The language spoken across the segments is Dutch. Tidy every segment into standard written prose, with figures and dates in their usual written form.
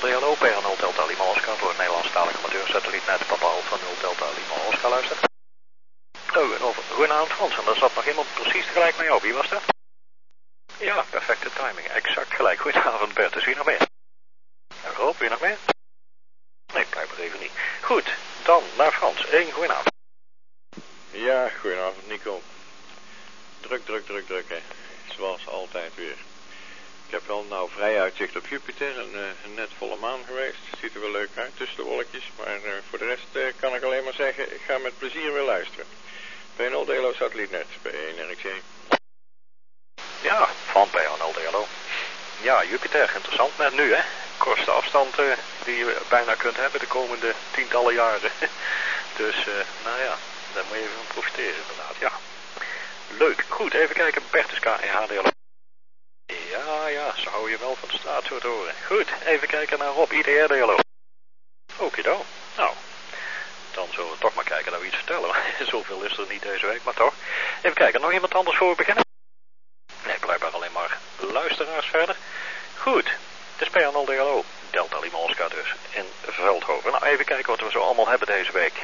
DLO, PR0 Delta Lima Oscar voor het Nederlandstalige amateursatellietnet Papa Alpha 0 Delta Lima Oscar luistert. Goedenavond Frans, en daar zat nog iemand precies tegelijk met jou. Wie was dat? Ja, perfecte timing, exact gelijk. Goedenavond Bert, is wie nog meer? Rob, wie nog meer? Nee, blijkbaar even niet. Goed, dan naar Frans. Goedenavond. Ja, goedenavond Nico. Druk hè. Zoals altijd weer. Ik heb wel nou vrij uitzicht op Jupiter en een net volle maan geweest. Ziet er wel leuk uit tussen de wolkjes. Maar voor de rest kan ik alleen maar zeggen, ik ga met plezier weer luisteren. P0 DLO satellietnet, P1 RxJ. Ja, van P0 DLO. Ja, Jupiter, interessant net nu hè. Kortste afstand die je bijna kunt hebben de komende tientallen jaren. Dus, nou ja, daar moet je even van profiteren inderdaad, ja. Leuk, goed, even kijken, Bertus K en HDLO. Ja, zo hou je wel van de straat zo te horen. Goed, even kijken naar Rob, IDR-DLO. Okido, nou, dan zullen we toch maar kijken naar wie iets vertellen. Zoveel is er niet deze week, maar toch. Even kijken, nog iemand anders voor we beginnen? Nee, blijkbaar alleen maar luisteraars verder. Goed, de SPA0 DLO, Delta Lima Oscar dus, in Veldhoven. Nou, even kijken wat we zo allemaal hebben deze week.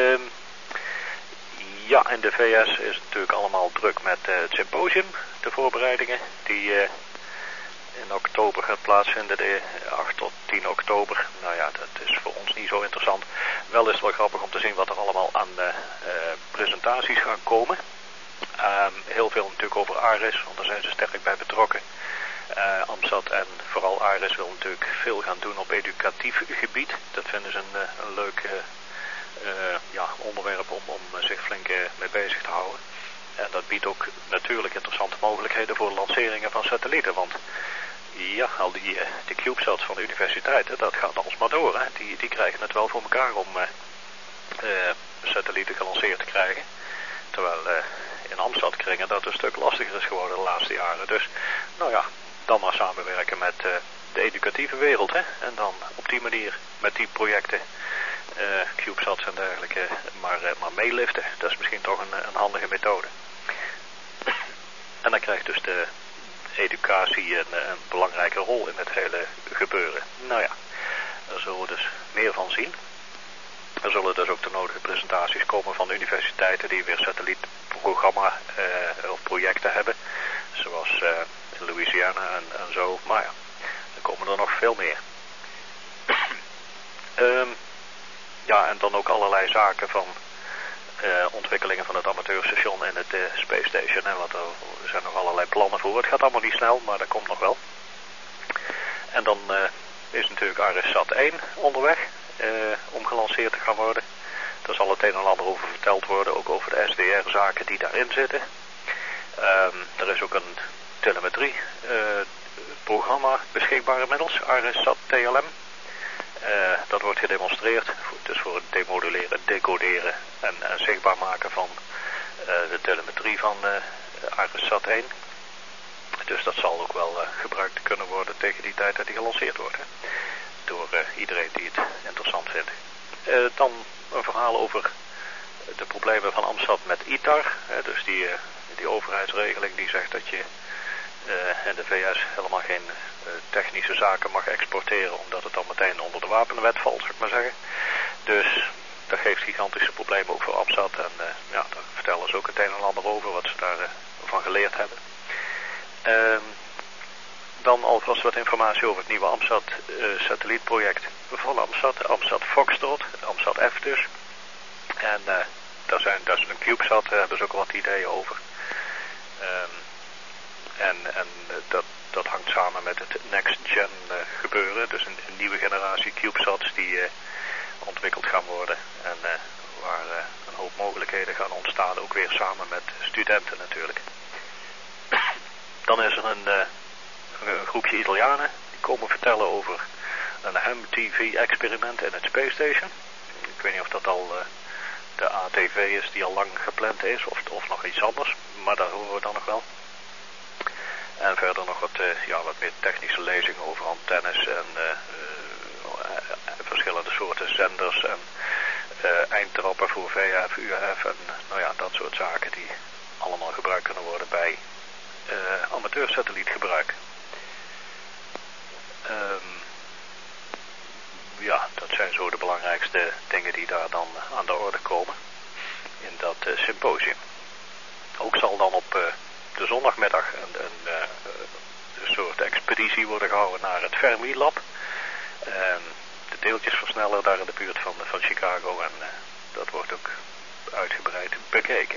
Ja, in de VS is het natuurlijk allemaal druk met het symposium, de voorbereidingen, die in oktober gaat plaatsvinden, de 8 tot 10 oktober. Nou ja, dat is voor ons niet zo interessant. Wel is het wel grappig om te zien wat er allemaal aan presentaties gaan komen. Heel veel natuurlijk over ARIS, want daar zijn ze sterk bij betrokken. AMSAT en vooral ARIS wil natuurlijk veel gaan doen op educatief gebied. Dat vinden ze een leuk onderwerp om zich flink mee bezig te houden. En dat biedt ook natuurlijk interessante mogelijkheden voor lanceringen van satellieten. Want ja, al die CubeSats van de universiteiten, dat gaat alsmaar door. Hè. Die krijgen het wel voor elkaar om satellieten gelanceerd te krijgen. Terwijl in AMSAT-kringen dat een stuk lastiger is geworden de laatste jaren. Dus nou ja, dan maar samenwerken met de educatieve wereld. Hè. En dan op die manier met die projecten CubeSats en dergelijke maar meeliften. Dat is misschien toch een handige methode. En dan krijgt dus de educatie een belangrijke rol in het hele gebeuren. Nou ja, daar zullen we dus meer van zien. Er zullen dus ook de nodige presentaties komen van de universiteiten die weer satellietprogramma of projecten hebben. Zoals in Louisiana en zo. Maar ja, dan komen er nog veel meer. Ja, en dan ook allerlei zaken van ontwikkelingen van het amateurstation en het Space Station. En er zijn nog allerlei plannen voor. Het gaat allemaal niet snel, maar dat komt nog wel. En dan is natuurlijk ARISSat 1 onderweg om gelanceerd te gaan worden. Daar zal het een en ander over verteld worden, ook over de SDR-zaken die daarin zitten. Er is ook een telemetrie programma beschikbaar inmiddels, ARISSat TLM. Dat wordt gedemonstreerd, dus voor het demoduleren, decoderen en zichtbaar maken van de telemetrie van ARISSat 1. Dus dat zal ook wel gebruikt kunnen worden tegen die tijd dat die gelanceerd wordt. Hè? Door iedereen die het interessant vindt. Dan een verhaal over de problemen van AMSAT met ITAR. Dus die overheidsregeling die zegt dat je in de VS helemaal geen technische zaken mag exporteren, omdat het dan meteen onder de wapenwet valt, zou ik maar zeggen. Dus dat geeft gigantische problemen ook voor AMSAT. En ja, daar vertellen ze ook het een en ander over wat ze daarvan geleerd hebben. Dan alvast wat informatie over het nieuwe AMSAT satellietproject van AMSAT. AMSAT Foxtrot, AMSAT F dus. En daar is een CubeSat, daar hebben ze ook wat ideeën over. En dat hangt samen met het Next Gen gebeuren. Dus een nieuwe generatie CubeSats die ontwikkeld gaan worden. En waar een hoop mogelijkheden gaan ontstaan. Ook weer samen met studenten natuurlijk. Dan is er een groepje Italianen. Die komen vertellen over een MTV-experiment in het Space Station. Ik weet niet of dat al de ATV is die al lang gepland is. Of nog iets anders. Maar daar horen we dan nog wel. En verder nog wat meer technische lezingen over antennes en verschillende soorten zenders en eindtrappen voor VHF, UHF en nou ja, dat soort zaken die allemaal gebruikt kunnen worden bij zijn zo de belangrijkste dingen die daar dan aan de orde komen in dat symposium. Ook zal dan op de zondagmiddag een soort expeditie worden gehouden naar het Fermi-lab. De deeltjesversneller daar in de buurt van Chicago en dat wordt ook uitgebreid bekeken.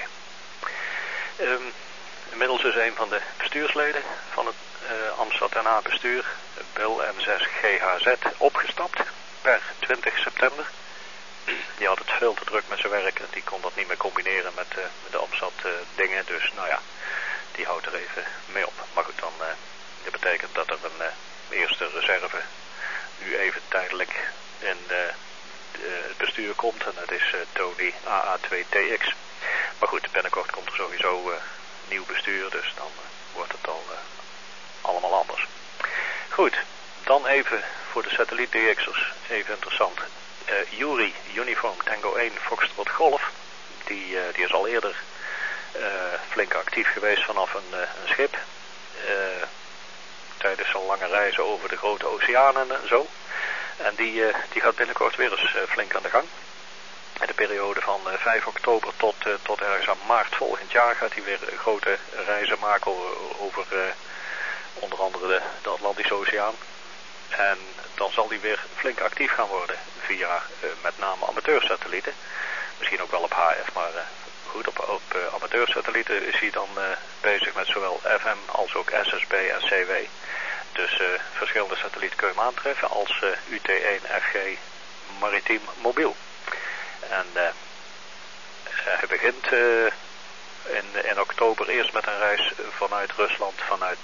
Inmiddels is een van de bestuursleden van het Amstad NH bestuur, Bill M6 GHZ, opgestapt per 20 september. Die had het veel te druk met zijn werk en die kon dat niet meer combineren met de Amstad dingen. Dus nou ja, die houdt er even mee op. Maar goed, dan dat betekent dat er een eerste reserve nu even tijdelijk in het bestuur komt. En dat is Tony AA2TX. Maar goed, binnenkort komt er sowieso nieuw bestuur, dus dan wordt het al allemaal anders. Goed, dan even voor de satelliet DX'ers, even interessant. Yuri, Uniform Tango 1 Foxtrot Golf, die is al eerder flink actief geweest vanaf een schip. Tijdens zo'n lange reizen over de grote oceanen en zo. En die gaat binnenkort weer eens flink aan de gang. In de periode van 5 oktober tot ergens aan maart volgend jaar gaat hij weer grote reizen maken over onder andere de Atlantische Oceaan. En dan zal hij weer flink actief gaan worden via met name amateursatellieten. Misschien ook wel op HF, maar goed, op amateursatellieten is hij dan bezig met zowel FM als ook SSB en CW. Dus verschillende satellieten kun je hem aantreffen als UT1 FG Maritiem Mobiel. En hij begint in oktober eerst met een reis vanuit Rusland, vanuit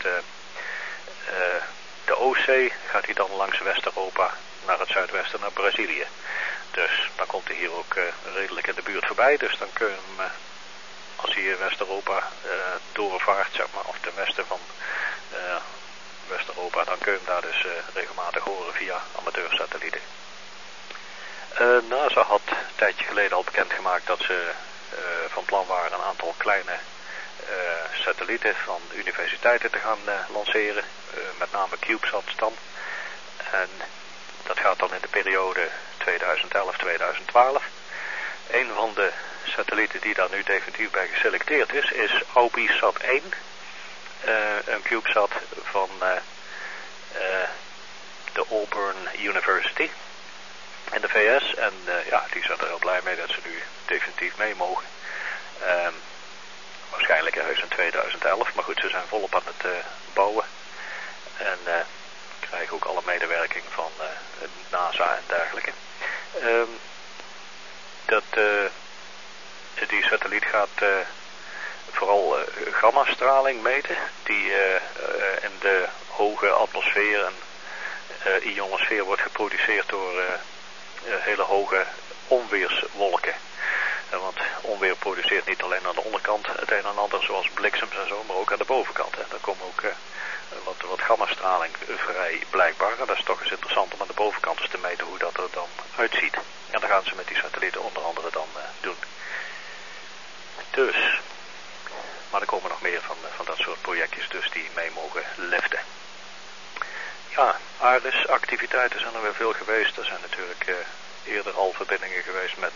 de Oostzee gaat hij dan langs West-Europa naar het zuidwesten, naar Brazilië. Dus dan komt hij hier ook redelijk in de buurt voorbij. Dus dan kun je hem, als hij West-Europa doorvaart, zeg maar, of ten westen van West-Europa, dan kun je hem daar dus regelmatig horen via amateursatellieten. NASA had een tijdje geleden al bekendgemaakt dat ze van plan waren een aantal kleine satellieten van universiteiten te gaan lanceren. Met name CubeSat dan. En dat gaat dan in de periode 2011-2012. Een van de satellieten die daar nu definitief bij geselecteerd is AUBISat 1. Een CubeSat van de Auburn University in de VS. En ja, die zijn er heel blij mee dat ze nu definitief mee mogen. Waarschijnlijk ergens in 2011, maar goed, ze zijn volop aan het bouwen. En krijgen ook alle medewerking van NASA en dergelijke. Die satelliet gaat vooral gammastraling meten, die in de hoge atmosfeer en ionosfeer wordt geproduceerd door hele hoge onweerswolken. Want onweer produceert niet alleen aan de onderkant het een en ander, zoals bliksems en zo, maar ook aan de bovenkant. En daar komt ook wat gammastraling vrij blijkbaar. En dat is toch eens interessant om aan de bovenkant eens te meten hoe dat er dan uitziet. En dat gaan ze met die satellieten onder andere dan doen. Dus, maar er komen nog meer van dat soort projectjes dus die mee mogen liften. Ja, ARIS-activiteiten zijn er weer veel geweest. Er zijn natuurlijk eerder al verbindingen geweest met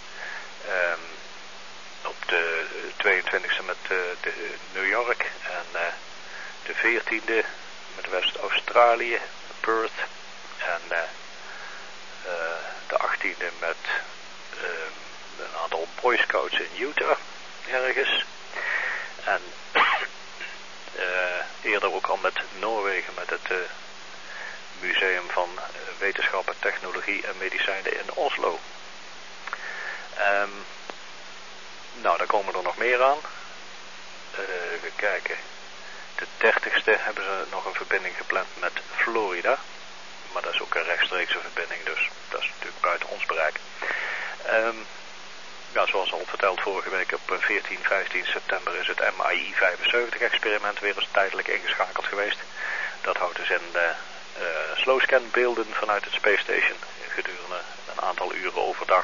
op de 22e met New York en de 14e met West-Australië, Perth en de 18e met een aantal Boy Scouts in Utah ergens. En eerder ook al met Noorwegen met het Museum van Wetenschap, Technologie en Medicijnen in Oslo. Nou, daar komen er nog meer aan. Even kijken. De 30ste hebben ze nog een verbinding gepland met Florida. Maar dat is ook een rechtstreekse verbinding, dus dat is natuurlijk buiten ons bereik. Ja, zoals al verteld vorige week op 14, 15 september is het MAI-75 experiment weer eens tijdelijk ingeschakeld geweest. Dat houdt dus in slowscan beelden vanuit het Space Station gedurende een aantal uren overdag.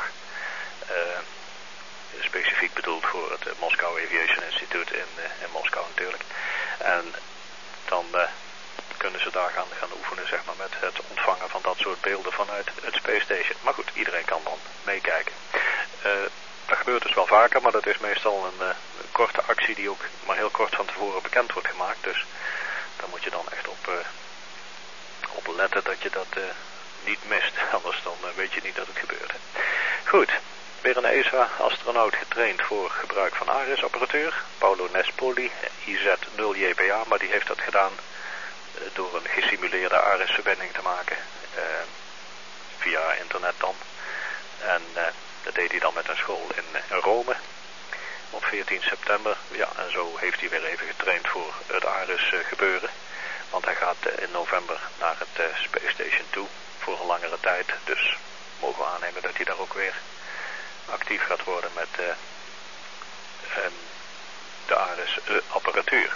Specifiek bedoeld voor het Moscow Aviation Institute in Moskou natuurlijk. En dan kunnen ze daar gaan oefenen, zeg maar, met het ontvangen van dat soort beelden vanuit het Space Station. Maar goed, iedereen kan dan meekijken. Dat gebeurt dus wel vaker, maar dat is meestal een korte actie die ook maar heel kort van tevoren bekend wordt gemaakt. Dus daar moet je dan echt op letten dat je dat niet mist. Anders dan weet je niet dat het gebeurt. Goed, weer een ESA-astronaut getraind voor gebruik van ARIS-apparatuur. Paolo Nespoli, IZ-0JPA, maar die heeft dat gedaan door een gesimuleerde ARIS-verbinding te maken. Via internet dan. En dat deed hij dan met een school in Rome op 14 september. Ja, en zo heeft hij weer even getraind voor het ARIS gebeuren. Want hij gaat in november naar het Space Station toe voor een langere tijd. Dus mogen we aannemen dat hij daar ook weer actief gaat worden met de ARIS-apparatuur.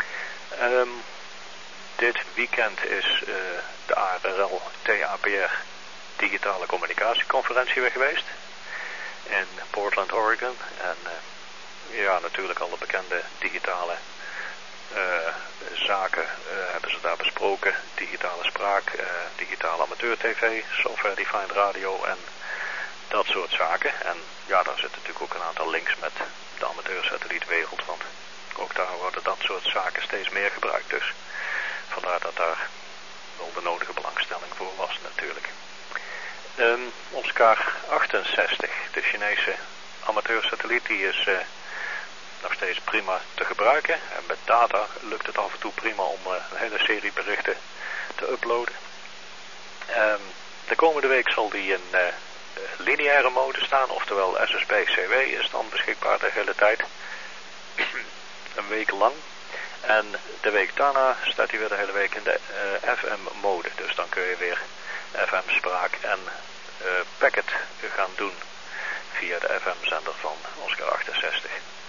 Dit weekend is de ARRL TAPR digitale communicatieconferentie weer geweest in Portland, Oregon. En ja, natuurlijk alle bekende digitale zaken hebben ze daar besproken. Digitale spraak, digitale amateur-tv, software-defined radio en dat soort zaken. En ja, daar zit natuurlijk ook een aantal links met de amateursatellietwereld, want ook daar worden dat soort zaken steeds meer gebruikt. Dus vandaar dat daar wel de nodige belangstelling voor was natuurlijk. Oscar 68, de Chinese amateursatelliet, die is nog steeds prima te gebruiken. En met data lukt het af en toe prima om een hele serie berichten te uploaden. De komende week zal die in lineaire mode staan, oftewel SSB-CW is dan beschikbaar de hele tijd. Een week lang. En de week daarna staat hij weer de hele week in de FM-mode. Dus dan kun je weer FM-spraak en packet gaan doen via de FM-zender van Oscar 68.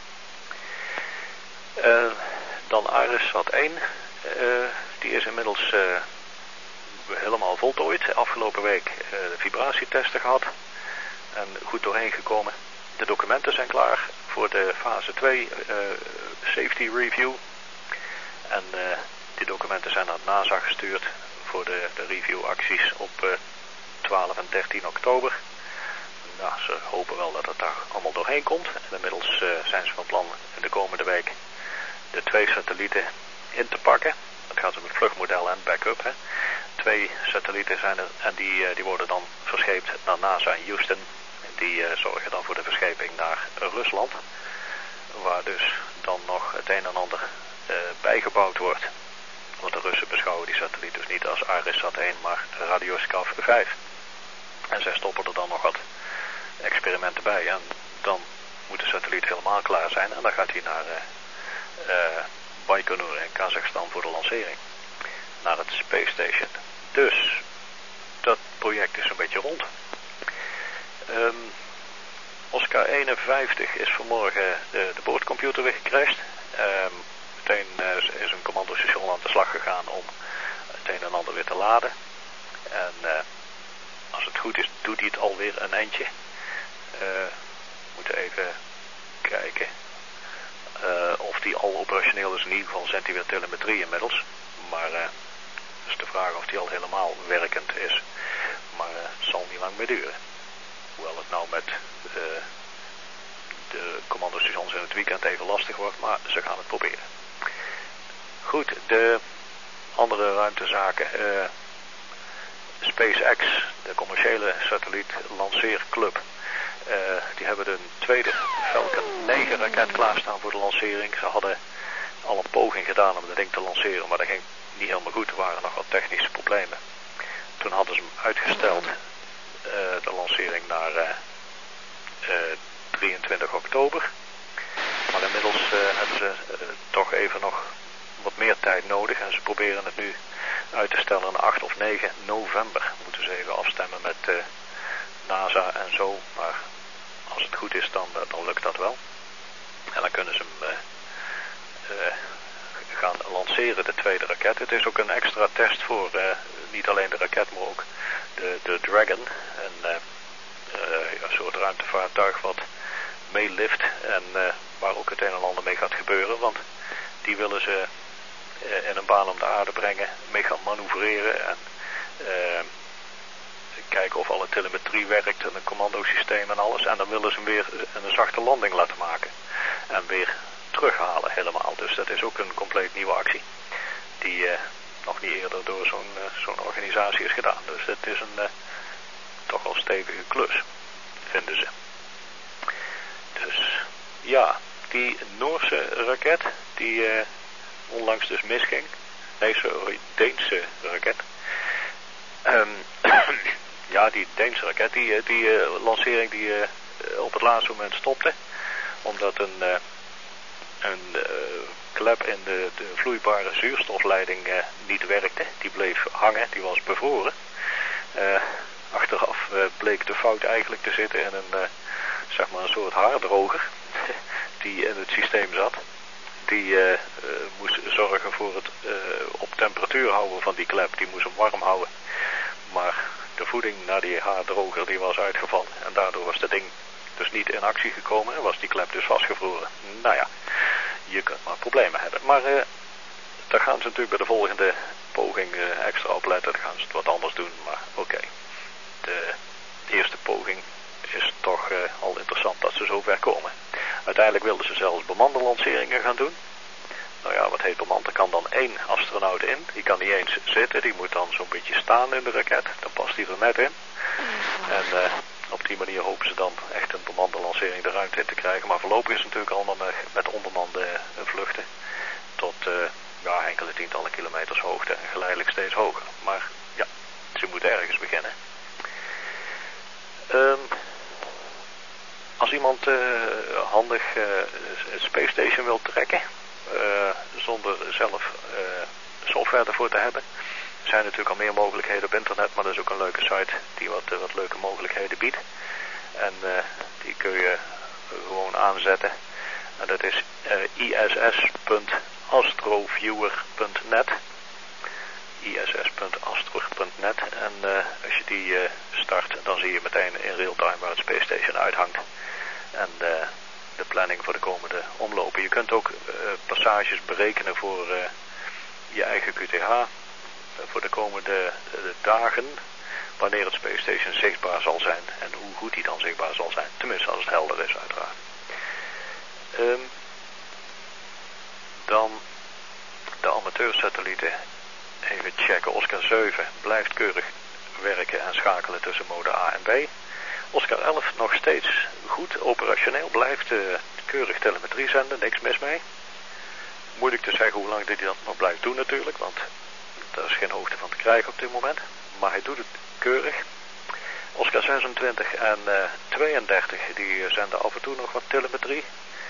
Dan ARISSat 1. Die is inmiddels helemaal voltooid. Afgelopen week de vibratietesten gehad. En goed doorheen gekomen. De documenten zijn klaar voor de fase 2 safety review. En die documenten zijn naar NASA gestuurd voor de reviewacties op 12 en 13 oktober. Nou, ze hopen wel dat het daar allemaal doorheen komt. En inmiddels zijn ze van plan in de komende week de 2 satellieten in te pakken. Dat gaat om het vluchtmodel en backup. Hè. 2 satellieten zijn er en die worden dan verscheept naar NASA in Houston. Die zorgen dan voor de verscheping naar Rusland. Waar dus dan nog het een en ander bijgebouwd wordt. Want de Russen beschouwen die satelliet dus niet als ARISSat 1, maar Radioskav 5. En zij stoppen er dan nog wat experimenten bij. En dan moet de satelliet helemaal klaar zijn. En dan gaat hij naar Baikonur in Kazachstan voor de lancering. Naar het Space Station. Dus, dat project is een beetje rond. Oscar 51 is vanmorgen de boordcomputer weer gecrashed. Meteen is een commandostation aan de slag gegaan om het een en ander weer te laden. En als het goed is, doet hij het alweer een eindje. We moeten even kijken of die al operationeel is. In ieder geval zendt hij weer telemetrie inmiddels. Maar het is de vraag of die al helemaal werkend is. Maar het zal niet lang meer duren. Hoewel het nou met de commandostations in het weekend even lastig wordt, maar ze gaan het proberen. Goed, de andere ruimtezaken. SpaceX, de commerciële satelliet-lanceerclub, die hebben een tweede Falcon 9 raket klaarstaan voor de lancering. Ze hadden al een poging gedaan om dat ding te lanceren, maar dat ging niet helemaal goed. Er waren nog wat technische problemen. Toen hadden ze hem uitgesteld, de lancering naar 23 oktober. Maar inmiddels hebben ze toch even nog wat meer tijd nodig en ze proberen het nu uit te stellen naar 8 of 9 november. Moeten ze even afstemmen met NASA en zo, maar als het goed is dan lukt dat wel. En dan kunnen ze hem gaan lanceren, de tweede raket. Het is ook een extra test voor niet alleen de raket, maar ook de Dragon. Een soort ruimtevaartuig wat meelift en waar ook het een en ander mee gaat gebeuren. Want die willen ze in een baan om de aarde brengen, mee gaan manoeuvreren en kijken of alle telemetrie werkt en een commandosysteem en alles. En dan willen ze hem weer een zachte landing laten maken. En weer terughalen helemaal. Dus dat is ook een compleet nieuwe actie. Die nog niet eerder door zo'n organisatie is gedaan. Dus het is een toch wel stevige klus, vinden ze. Dus ja, die Noorse raket die onlangs dus misging. Nee, sorry, Deense raket. Ja, die Deense raket, die lancering die op het laatste moment stopte. Omdat een klep in de vloeibare zuurstofleiding niet werkte. Die bleef hangen, die was bevroren. Achteraf bleek de fout eigenlijk te zitten in een soort haardroger die in het systeem zat. Die moest zorgen voor het op temperatuur houden van die klep. Die moest hem warm houden. Maar de voeding naar die haardroger die was uitgevallen. En daardoor was dat ding dus niet in actie gekomen en was die klep dus vastgevroren. Nou ja, je kunt maar problemen hebben. Maar daar gaan ze natuurlijk bij de volgende poging extra op letten. Dan gaan ze het wat anders doen, maar oké. De eerste poging is toch al interessant dat ze zover komen. Uiteindelijk wilden ze zelfs bemande lanceringen gaan doen. Nou ja, wat heet bemand? Er kan dan 1 astronaut in. Die kan niet eens zitten, die moet dan zo'n beetje staan in de raket. Dan past hij er net in. En op die manier hopen ze dan echt een bemande lancering de ruimte in te krijgen. Maar voorlopig is het natuurlijk allemaal met onbemande vluchten. Tot enkele tientallen kilometers hoogte en geleidelijk steeds hoger. Maar ja, ze moeten ergens beginnen. Als iemand handig het Space Station wil trekken, zonder zelf software ervoor te hebben, er zijn natuurlijk al meer mogelijkheden op internet, maar dat is ook een leuke site die wat leuke mogelijkheden biedt. En die kun je gewoon aanzetten. En dat is iss.astroviewer.net. iss.astro.net. En als je die start, dan zie je meteen in real time waar het Space Station uithangt. En de planning voor de komende omlopen. Je kunt ook passages berekenen voor je eigen QTH. Voor de komende dagen. Wanneer het Space Station zichtbaar zal zijn. En hoe goed die dan zichtbaar zal zijn. Tenminste als het helder is uiteraard. Dan de amateursatellieten. Even checken. Oscar 7 blijft keurig werken en schakelen tussen mode A en B. Oscar 11 nog steeds goed operationeel. Blijft keurig telemetrie zenden. Niks mis mee. Moeilijk te zeggen hoe lang hij dat nog blijft doen natuurlijk. Want daar is geen hoogte van te krijgen op dit moment. Maar hij doet het keurig. Oscar 26 en 32 die zenden af en toe nog wat telemetrie.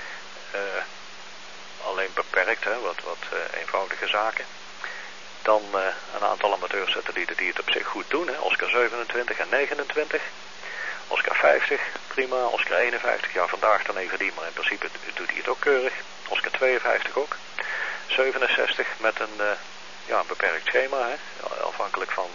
Alleen beperkt, hè, wat eenvoudige zaken. Dan een aantal amateursatellieten die het op zich goed doen. Hè. Oscar 27 en 29. Oscar 50, prima. Oscar 51, ja vandaag dan even die, maar in principe doet hij het ook keurig. Oscar 52 ook. 67 met een beperkt schema, hè. Afhankelijk van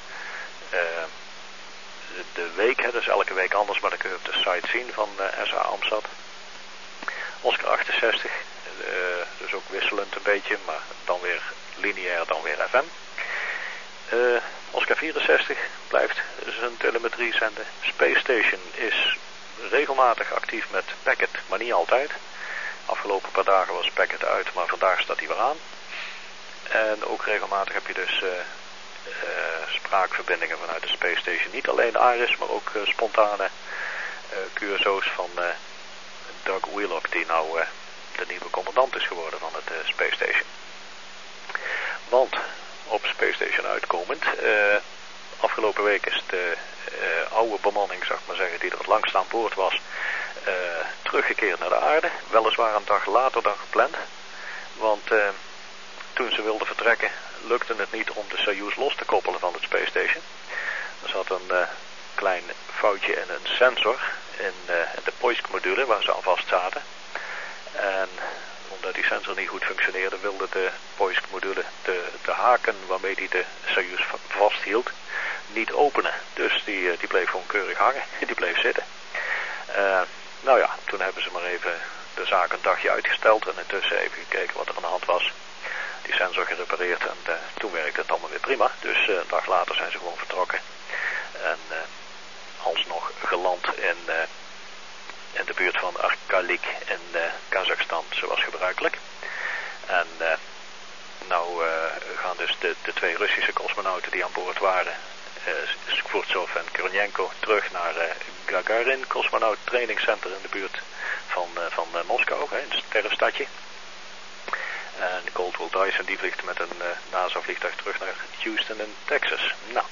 de week. Hè. Dus elke week anders, maar dan kun je op de site zien van SA Amsat. Oscar 68, dus ook wisselend een beetje, maar dan weer lineair, dan weer FM. Oscar 64 blijft zijn telemetrie zenden. Space Station is regelmatig actief met Packet, maar niet altijd. Afgelopen paar dagen was Packet uit, maar vandaag staat hij weer aan. En ook regelmatig heb je dus spraakverbindingen vanuit de Space Station. Niet alleen ARIS, maar ook spontane QSO's van Doug Wheelock, die nou de nieuwe commandant is geworden van het Space Station. Want op Space Station uitkomend, afgelopen week is de oude bemanning, zeg maar zeggen, die er het langst aan boord was, teruggekeerd naar de aarde. Weliswaar een dag later dan gepland. Want toen ze wilden vertrekken, lukte het niet om de Soyuz los te koppelen van het Space Station. Er zat een klein foutje in een sensor in de POISC-module waar ze aan vast zaten. En omdat die sensor niet goed functioneerde, wilde de POISC-module de haken waarmee die de Soyuz vasthield niet openen. Dus die bleef gewoon keurig hangen. Die bleef zitten. Nou ja, toen hebben ze maar even de zaak een dagje uitgesteld en intussen even gekeken wat er aan de hand was. die sensor gerepareerd en toen werkte het allemaal weer prima. Dus een dag later zijn ze gewoon vertrokken. En alsnog geland in de buurt van Arkalik in Kazachstan, zoals gebruikelijk. En nou gaan dus de twee Russische cosmonauten die aan boord waren, Skvortsov en Kornienko, terug naar Gagarin Cosmonaut Training Center in de buurt van Moskou, in het sterrenstadje. En Caldwell Dyson die vliegt met een NASA-vliegtuig terug naar Houston in Texas. Nou,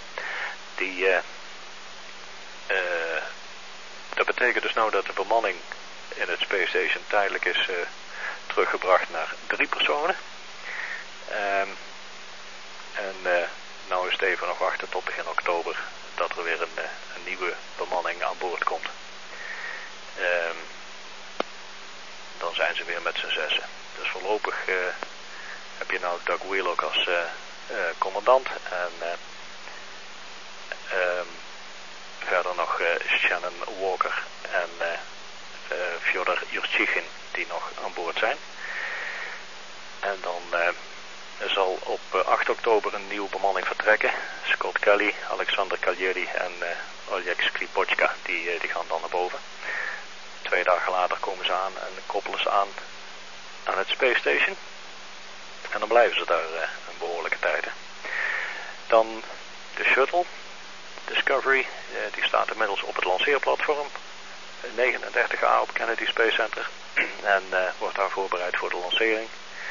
dat betekent dus nou dat de bemanning in het Space Station tijdelijk is teruggebracht naar 3 personen. Nou is het even nog wachten tot begin oktober dat er weer een nieuwe bemanning aan boord komt. Dan zijn ze weer met z'n 6. Dus voorlopig heb je nou Doug Wheelock als commandant en verder nog Shannon Walker en Fyodor Yurchikhin die nog aan boord zijn. En dan zal op 8 oktober een nieuwe bemanning vertrekken. Scott Kelly, Alexander Kaljeri en Oleg Skripochka, die gaan dan naar boven. 2 dagen later komen ze aan en koppelen ze aan het Space Station. En dan blijven ze daar een behoorlijke tijd. Dan de shuttle, Discovery, die staat inmiddels op het lanceerplatform 39A op Kennedy Space Center. En wordt daar voorbereid voor de lancering.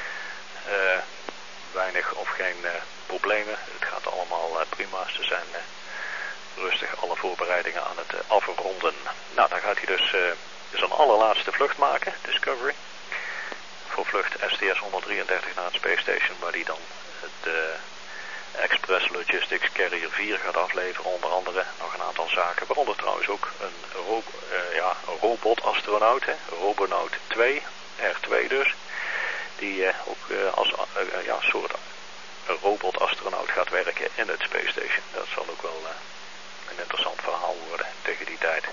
Weinig of geen problemen. Het gaat allemaal prima. Ze zijn rustig alle voorbereidingen aan het afronden. Nou, dan gaat hij dus zijn allerlaatste vlucht maken, Discovery. Voor vlucht STS-133 naar het Space Station, waar hij dan de Express Logistics Carrier 4 gaat afleveren. Onder andere nog een aantal zaken, waaronder trouwens ook een robotastronaut, Robonaut 2, R2 dus. Die ook als soort robotastronaut gaat werken in het Space Station. Dat zal ook wel een interessant verhaal worden tegen die tijd.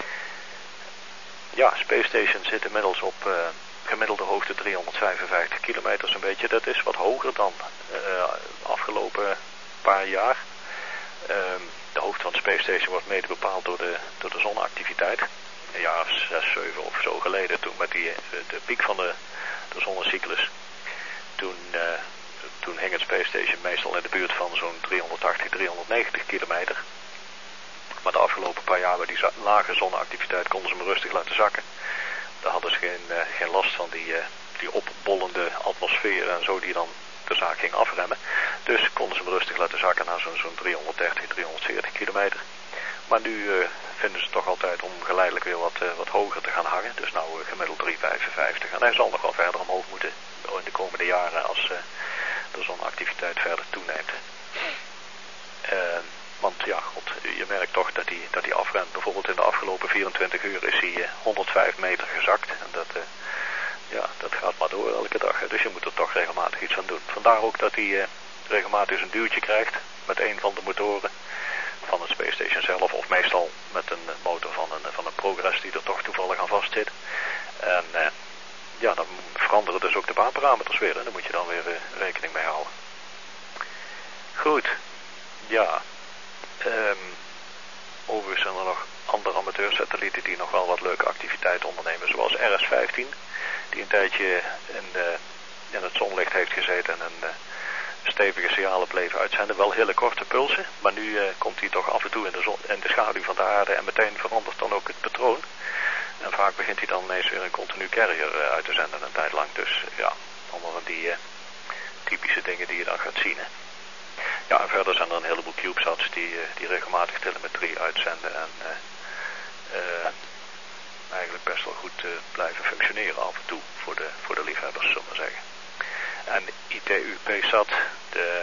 Ja, Space Station zit inmiddels op gemiddelde hoogte 355 kilometer zo'n beetje. Dat is wat hoger dan de afgelopen paar jaar. De hoogte van de Space Station wordt mede bepaald door de zonneactiviteit. Een jaar 6, 7 of zo geleden, toen met de piek van de zonnecyclus. Toen hing het Space Station meestal in de buurt van zo'n 380, 390 kilometer. Maar de afgelopen paar jaar bij die lage zonneactiviteit konden ze hem rustig laten zakken. Daar hadden ze geen last van die opbollende atmosfeer en zo die dan de zaak ging afremmen. Dus konden ze hem rustig laten zakken naar zo'n 330, 340 kilometer. Maar nu vinden ze toch altijd om geleidelijk weer wat hoger te gaan hangen. Dus nou gemiddeld 355. En hij zal nog wel verder omhoog moeten in de komende jaren als de zonneactiviteit verder toeneemt. Want ja, God, je merkt toch dat hij afremt. Bijvoorbeeld in de afgelopen 24 uur is hij 105 meter gezakt. En dat gaat maar door elke dag. Dus je moet er toch regelmatig iets aan doen. Vandaar ook dat hij regelmatig een duwtje krijgt met een van de motoren van het Space Station zelf. Of meestal met een motor van een Progress die er toch toevallig aan vast zit. En dan veranderen dus ook de baanparameters weer. En daar moet je dan weer rekening mee houden. Goed. Ja. Overigens zijn er nog andere amateursatellieten die nog wel wat leuke activiteiten ondernemen. Zoals RS-15. Die een tijdje in het zonlicht heeft gezeten en een stevige signalen bleef uitzenden. Wel hele korte pulsen. Maar nu komt hij toch af en toe in de schaduw van de aarde. En meteen verandert dan ook het patroon. En vaak begint hij dan ineens weer een continu carrier uit te zenden een tijd lang. Dus ja, allemaal van die typische dingen die je dan gaat zien. Hè. Ja, en verder zijn er een heleboel CubeSats die regelmatig telemetrie uitzenden en eigenlijk best wel goed blijven functioneren af en toe voor de liefhebbers, zullen we maar zeggen. En ITU-PSAT, de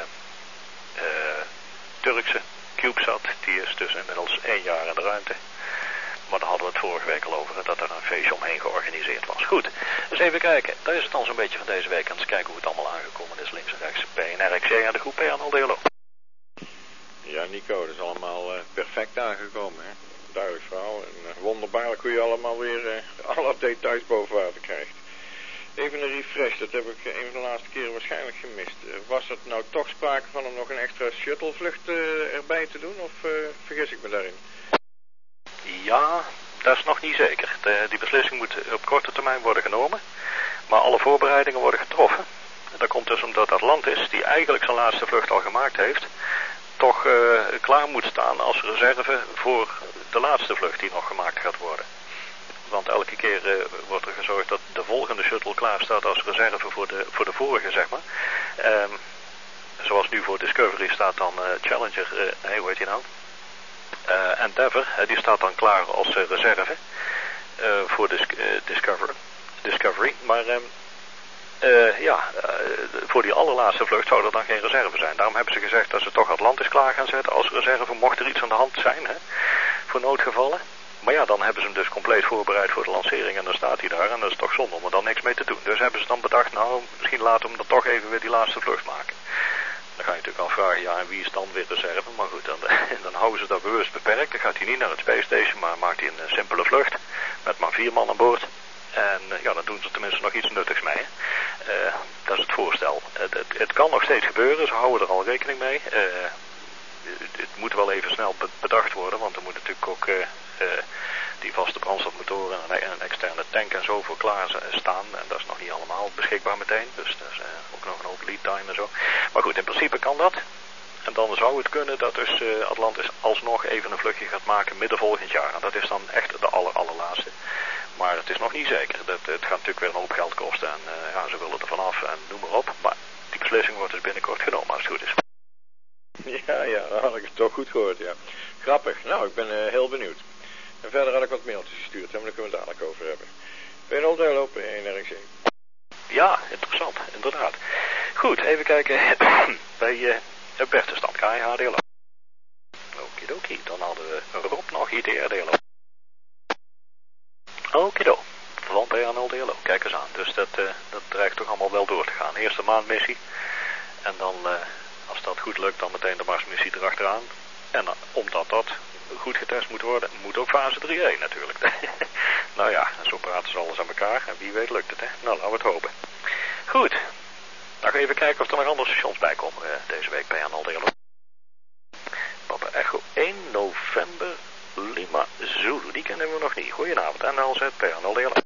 Turkse CubeSat, die is dus inmiddels 1 jaar in de ruimte. Maar daar hadden we het vorige week al over, dat er een feestje omheen georganiseerd was. Goed, dus even kijken. Dat is het dan zo'n beetje van deze week. En eens kijken hoe het allemaal aangekomen is. Links en rechts PNRXC en de groep PNL Hallo. Ja, Nico, dat is allemaal perfect aangekomen. Hè? Duidelijk verhaal. En wonderbaarlijk hoe je allemaal weer alle details boven water krijgt. Even een refresh, dat heb ik een van de laatste keren waarschijnlijk gemist. Was er nou toch sprake van om nog een extra shuttlevlucht erbij te doen, of vergis ik me daarin? Ja, dat is nog niet zeker. Die beslissing moet op korte termijn worden genomen, maar alle voorbereidingen worden getroffen. Dat komt dus omdat Atlantis, die eigenlijk zijn laatste vlucht al gemaakt heeft, toch klaar moet staan als reserve voor de laatste vlucht die nog gemaakt gaat worden. Want elke keer wordt er gezorgd dat de volgende shuttle klaar staat als reserve voor de vorige, zeg maar. Zoals nu voor Discovery staat dan Challenger, hoe heet die nou? Endeavour, die staat dan klaar als reserve voor Discovery. Maar voor die allerlaatste vlucht zou er dan geen reserve zijn. Daarom hebben ze gezegd dat ze toch Atlantis klaar gaan zetten als reserve, mocht er iets aan de hand zijn, hè, voor noodgevallen. Maar ja, dan hebben ze hem dus compleet voorbereid voor de lancering en dan staat hij daar en dat is toch zonde om er dan niks mee te doen. Dus hebben ze dan bedacht, nou, misschien laten we hem dan toch even weer die laatste vlucht maken. Dan ga je natuurlijk afvragen, ja, en wie is dan weer reserve? Maar goed, dan houden ze dat bewust beperkt. Dan gaat hij niet naar het Space Station, maar maakt hij een simpele vlucht met maar 4 man aan boord. En ja, dan doen ze tenminste nog iets nuttigs mee. Dat is het voorstel. Het kan nog steeds gebeuren, ze houden er al rekening mee. Het moet wel even snel bedacht worden, want er moet natuurlijk ook die vaste brandstofmotoren en een externe tank en zo voor klaar staan. En dat is nog niet allemaal beschikbaar meteen, dus dat is ook nog een hoop lead time en zo. Maar goed, in principe kan dat. En dan zou het kunnen dat dus Atlantis alsnog even een vluchtje gaat maken midden volgend jaar. En dat is dan echt de allerlaatste. Maar het is nog niet zeker. Het gaat natuurlijk weer een hoop geld kosten en ja, ze willen er vanaf en noem maar op. Maar die beslissing wordt dus binnenkort genomen als het goed is. Ja, dan had ik het toch goed gehoord, ja. Grappig. Nou, ik ben heel benieuwd. En verder had ik wat mailtjes gestuurd, daar kunnen we het dadelijk over hebben. Ben je al doorlopen in RC? Ja, interessant, inderdaad. Goed, even kijken bij Bertenstand, KHDLO. Okidoki, dan hadden we Rob nog ITRDLO. Okido, van PNL-DLO, kijk eens aan. Dus dat dreigt toch allemaal wel door te gaan. Eerste maandmissie en dan, als dat goed lukt, dan meteen de Marsmissie erachteraan. En omdat dat goed getest moet worden, moet ook fase 3E natuurlijk. Nou ja, zo praten ze alles aan elkaar en wie weet lukt het, hè. Nou, laten we het hopen. Goed, dan gaan we even kijken of er nog andere stations bij komen deze week bij PNL-DLO. Papa Echo 1 november Lima Zulu, die kennen we nog niet. Goedenavond, NLZ PNL-DLO.